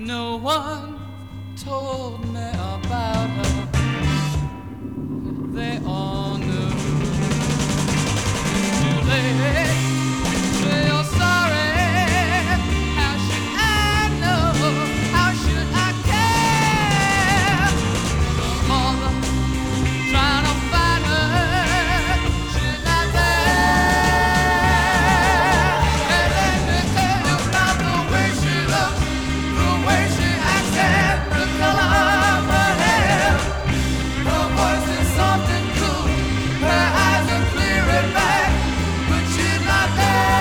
No one told me about her. They all knew. They feel sorry. How should I know? How should I care? Mother trying to find her. She's not there. And let me tell you about the way she looks, the way she acts, and the color of her hair. Her voice is soft and cool. Her eyes are clear and bright, but she's not there.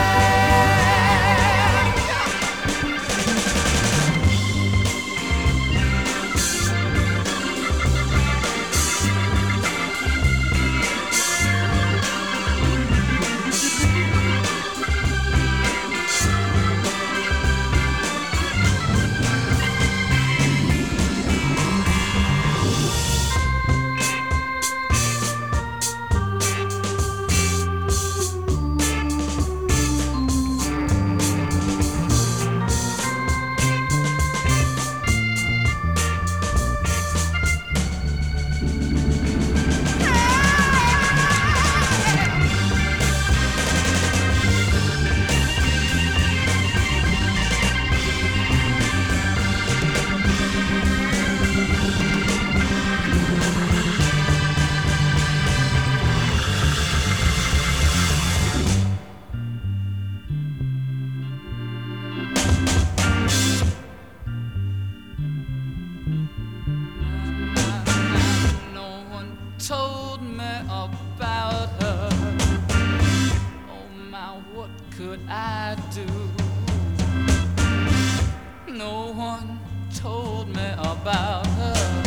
No one told me about her. Oh my, what could I do? No one told me about her.